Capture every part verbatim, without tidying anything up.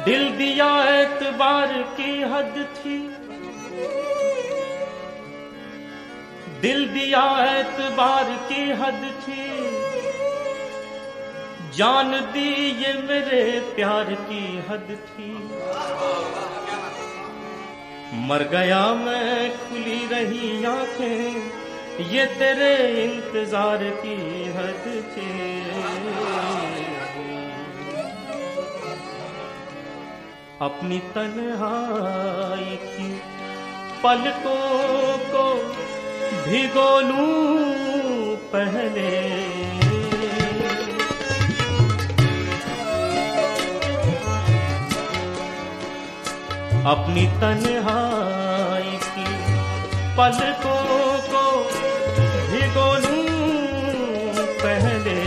दिल दिया एतबार की हद थी, दिल दिया एतबार की हद थी, जान दी ये मेरे प्यार की हद थी। मर गया मैं खुली रही आंखें, ये तेरे इंतजार की हद थी। अपनी तन्हाई की पलकों को भिगो लूं पहले, अपनी तन्हाई की पलकों को भिगो लूं पहले,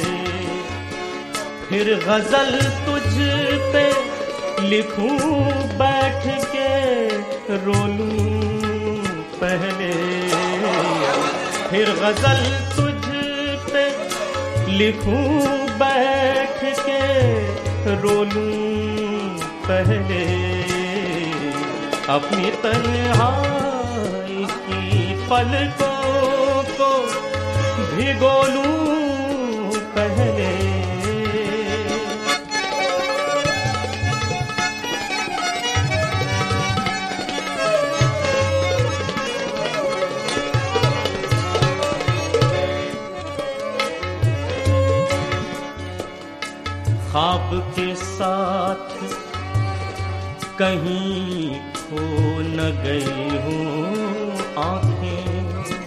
फिर गजल तुझ पे लिखूं बैठ के रो लूं पहले, फिर गजल तुझ पे लिखूं बैठ के रो लूं पहले, अपनी तन्हाई की पलकों को भिगो लूं पहले। ख्वाब के साथ कहीं खो न गई हूँ आँखें,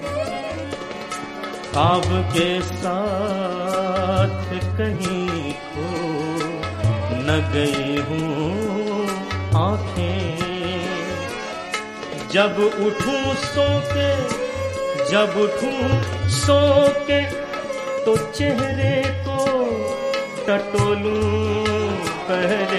ख्वाब के साथ कहीं खो न गई हूँ आँखें। जब उठूं सो के, जब उठूं सो के तो चेहरे को टटोलूं पहले,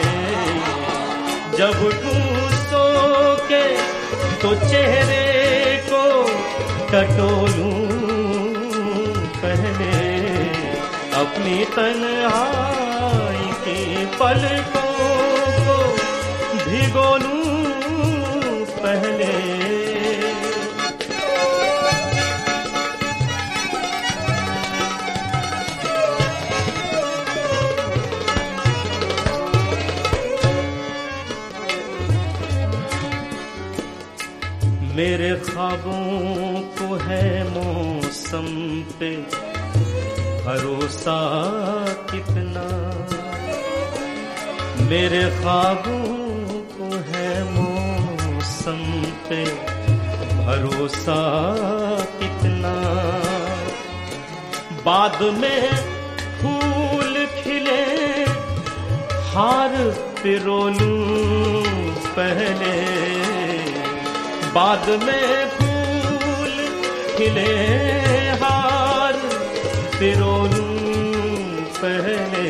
जब उठूं सो के तो चेहरे को टटोलूं पहले, अपनी तन्हाई के पलकों को भिगो लूं पहले। मेरे ख्वाबों को है मौसम पे भरोसा कितना, मेरे ख्वाबों को है मौसम पे भरोसा कितना। बाद में फूल खिले हार पिरो लूं पहले, बाद में फूल खिले हार पिरो लूं पहले,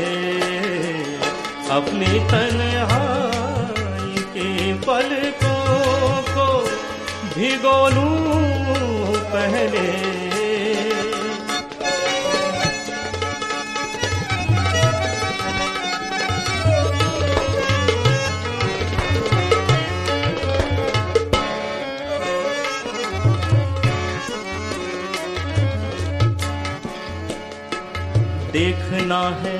अपनी तन्हाई के पलकों को भिगो लूं पहले। देखना है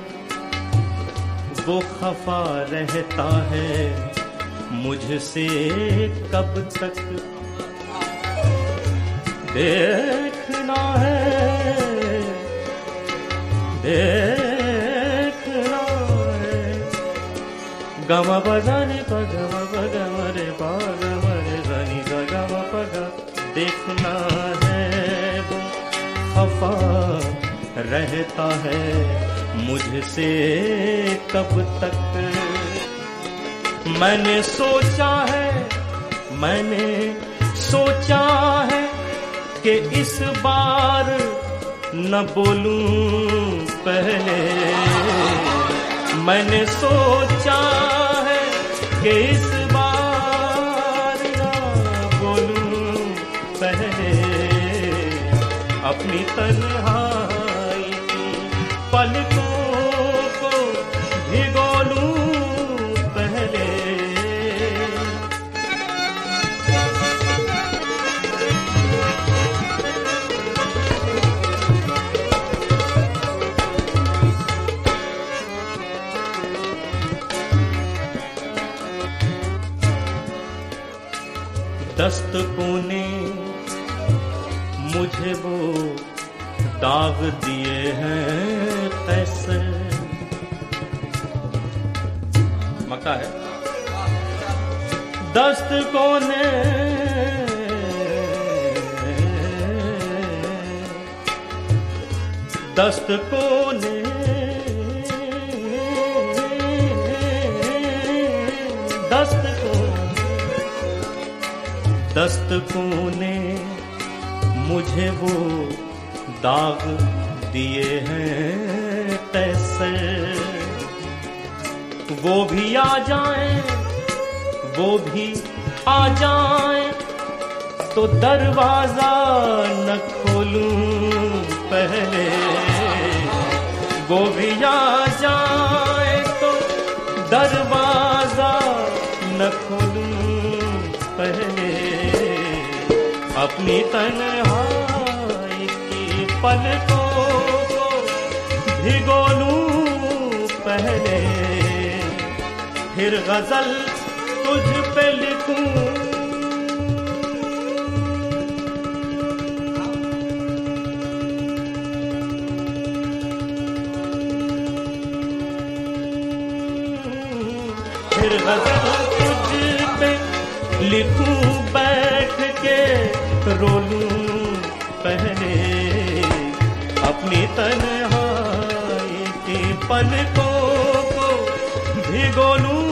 वो खफा रहता है मुझसे कब तक, देखना है देखना है। गम बजाने पगम पगम रे पागम रे धनी गम पग, देखना है वो खफा रहता है मुझसे कब तक। मैंने सोचा है, मैंने सोचा है कि इस बार न बोलूं पहले, मैंने सोचा है कि इस बार न बोलूं पहले, अपनी तन्हाई की पलकों को भिगो लूं दस्तकों ने मुझे वो दाग दिए हैं कैसे। मक्का है। दस्तकों ने दस्तकों ने दस्तकों दस्तकों ने मुझे वो दाग दिए हैं कैसे। वो भी आ जाएं, वो भी आ जाएं, तो दरवाजा न खोलूं पहले। वो भी आ जाएं तो दरवाजा न खोलूं पहले। अपनी तन्हाई की पलकों को भिगो लूं पहले, फिर गजल तुझ पे लिखूं। फिर गजल तुझ पे लिखूं बैठ के, रो लूं पहले। अपनी तन्हाई की पलकों को भिगो लूं